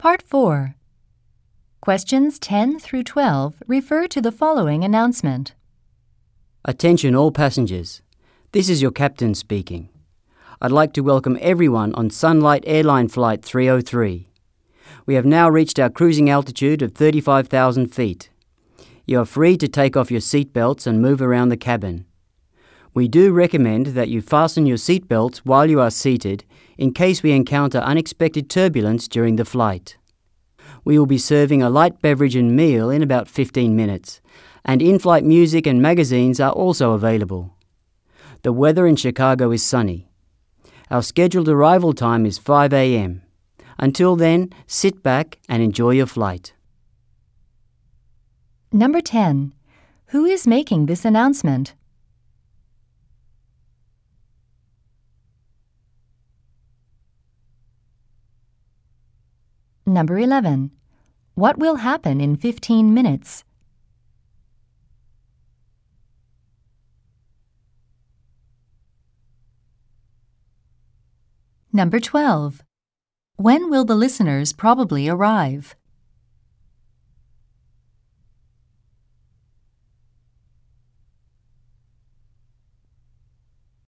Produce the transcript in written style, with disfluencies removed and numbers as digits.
Part 4. Questions 10 through 12 refer to the following announcement. Attention all passengers. This is your captain speaking. I'd like to welcome everyone on Sunlight Airline Flight 303. We have now reached our cruising altitude of 35,000 feet. You are free to take off your seat belts and move around the cabin. We do recommend that you fasten your seat belts while you are seated in case we encounter unexpected turbulence during the flight. We will be serving a light beverage and meal in about 15 minutes, and in-flight music and magazines are also available. The weather in Chicago is sunny. Our scheduled arrival time is 5 a.m. Until then, sit back and enjoy your flight. Number 10. Who is making this announcement? Number 11. What will happen in 15 minutes? Number 12. When will the listeners probably arrive?